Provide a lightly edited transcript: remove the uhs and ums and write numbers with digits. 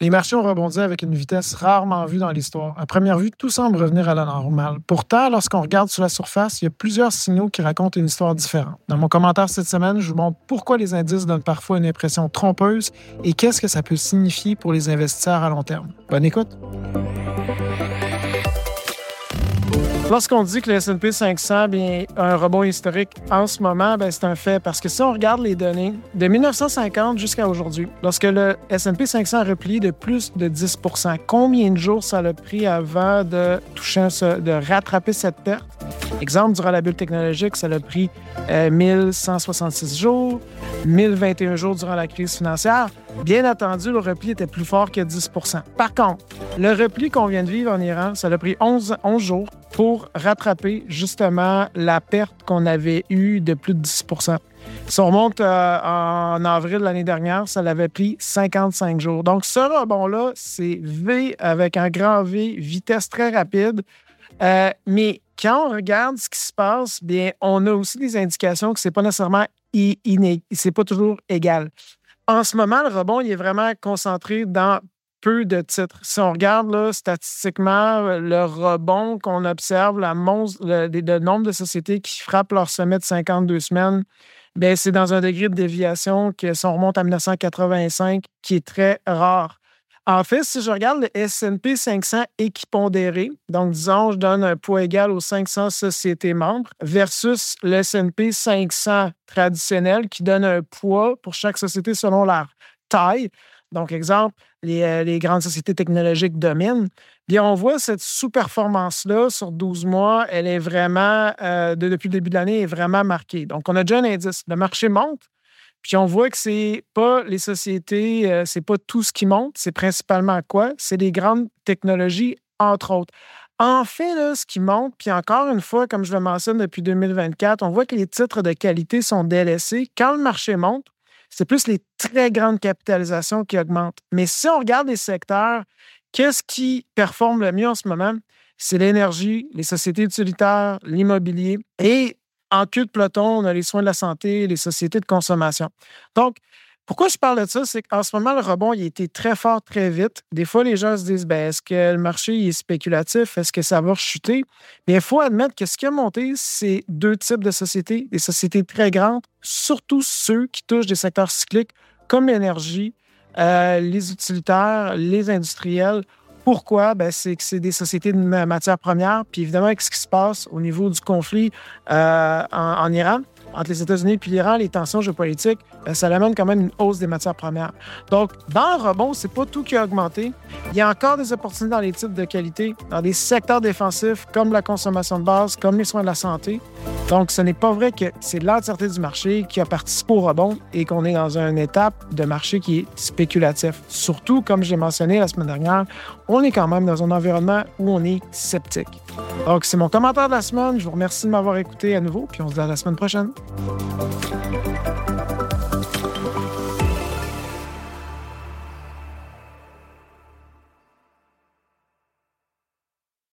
Les marchés ont rebondi avec une vitesse rarement vue dans l'histoire. À première vue, tout semble revenir à la normale. Pourtant, lorsqu'on regarde sous la surface, il y a plusieurs signaux qui racontent une histoire différente. Dans mon commentaire cette semaine, je vous montre pourquoi les indices donnent parfois une impression trompeuse et qu'est-ce que ça peut signifier pour les investisseurs à long terme. Bonne écoute! Lorsqu'on dit que le S&P 500 a un rebond historique en ce moment, c'est un fait. Parce que si on regarde les données, de 1950 jusqu'à aujourd'hui, lorsque le S&P 500 a replié de plus de 10 %, combien de jours ça l'a pris avant de rattraper cette perte? Exemple, durant la bulle technologique, ça l'a pris 1166 jours, 1021 jours durant la crise financière. Bien entendu, le repli était plus fort que 10 %. Par contre, le repli qu'on vient de vivre en Iran, ça l'a pris 11 jours pour rattraper justement la perte qu'on avait eue de plus de 10 %. Si on remonte en avril de l'année dernière, ça l'avait pris 55 jours. Donc, ce rebond-là, c'est V avec un grand V, vitesse très rapide. Mais quand on regarde ce qui se passe, on a aussi des indications que c'est pas nécessairement c'est pas toujours égal. En ce moment, le rebond, il est vraiment concentré dans peu de titres. Si on regarde là, statistiquement le rebond qu'on observe, le nombre de sociétés qui frappent leur sommet de 52 semaines, c'est dans un degré de déviation que si on remonte à 1985, qui est très rare. En fait, si je regarde le S&P 500 équipondéré, donc disons, je donne un poids égal aux 500 sociétés membres versus le S&P 500 traditionnel qui donne un poids pour chaque société selon leur taille. Donc, exemple, les grandes sociétés technologiques dominent. On voit cette sous-performance-là sur 12 mois, elle est vraiment, depuis le début de l'année, est vraiment marquée. Donc, on a déjà un indice. Le marché monte. Puis on voit que c'est pas les sociétés, c'est pas tout ce qui monte, c'est principalement quoi? C'est les grandes technologies, entre autres. En fait, là, ce qui monte, puis encore une fois, comme je le mentionne depuis 2024, on voit que les titres de qualité sont délaissés. Quand le marché monte, c'est plus les très grandes capitalisations qui augmentent. Mais si on regarde les secteurs, qu'est-ce qui performe le mieux en ce moment? C'est l'énergie, les sociétés utilitaires, l'immobilier et en queue de peloton, on a les soins de la santé, les sociétés de consommation. Donc, pourquoi je parle de ça? C'est qu'en ce moment, le rebond, il a été très fort, très vite. Des fois, les gens se disent, est-ce que le marché est spéculatif? Est-ce que ça va chuter? Il faut admettre que ce qui a monté, c'est deux types de sociétés. Des sociétés très grandes, surtout ceux qui touchent des secteurs cycliques comme l'énergie, les utilitaires, les industriels. Pourquoi? C'est que c'est des sociétés de matières premières. Puis évidemment, avec ce qui se passe au niveau du conflit en Iran, entre les États-Unis et l'Iran, les tensions géopolitiques, ça amène quand même une hausse des matières premières. Donc, dans le rebond, c'est pas tout qui a augmenté. Il y a encore des opportunités dans les titres de qualité, dans des secteurs défensifs comme la consommation de base, comme les soins de la santé. Donc, ce n'est pas vrai que c'est l'entièreté du marché qui a participé au rebond et qu'on est dans une étape de marché qui est spéculatif. Surtout, comme j'ai mentionné la semaine dernière, on est quand même dans un environnement où on est sceptique. Donc, c'est mon commentaire de la semaine. Je vous remercie de m'avoir écouté à nouveau, puis on se dit à la semaine prochaine.